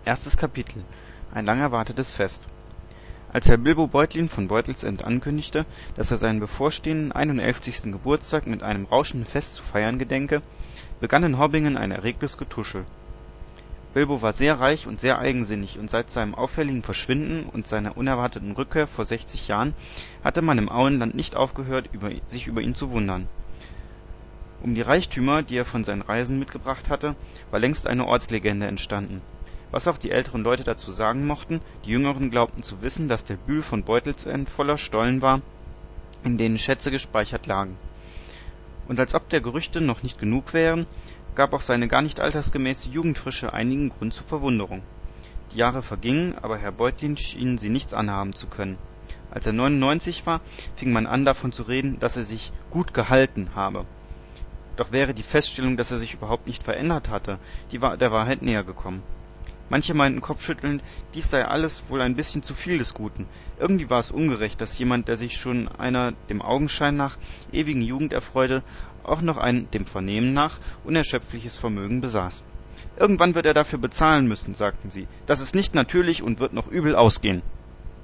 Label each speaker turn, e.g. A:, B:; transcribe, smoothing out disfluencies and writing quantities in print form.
A: Erstes Kapitel: Ein lang erwartetes Fest. Als Herr Bilbo Beutlin von Beutelsend ankündigte, dass er seinen bevorstehenden 61. Geburtstag mit einem rauschenden Fest zu feiern gedenke, begann in Hobbingen ein erregtes Getuschel. Bilbo war sehr reich und sehr eigensinnig, und seit seinem auffälligen Verschwinden und seiner unerwarteten Rückkehr vor 60 Jahren hatte man im Auenland nicht aufgehört, sich über ihn zu wundern. Um die Reichtümer, die er von seinen Reisen mitgebracht hatte, war längst eine Ortslegende entstanden. Was auch die älteren Leute dazu sagen mochten, die jüngeren glaubten zu wissen, dass der Bühl von Beutelsend voller Stollen war, in denen Schätze gespeichert lagen. Und als ob der Gerüchte noch nicht genug wären, gab auch seine gar nicht altersgemäße Jugendfrische einigen Grund zur Verwunderung. Die Jahre vergingen, aber Herr Beutlin schien sie nichts anhaben zu können. Als er 99 war, fing man an davon zu reden, dass er sich gut gehalten habe. Doch wäre die Feststellung, dass er sich überhaupt nicht verändert hatte, der Wahrheit näher gekommen. Manche meinten kopfschüttelnd, dies sei alles wohl ein bisschen zu viel des Guten. Irgendwie war es ungerecht, dass jemand, der sich schon einer dem Augenschein nach ewigen Jugend erfreute, auch noch ein dem Vernehmen nach unerschöpfliches Vermögen besaß. Irgendwann wird er dafür bezahlen müssen, sagten sie. Das ist nicht natürlich und wird noch übel ausgehen.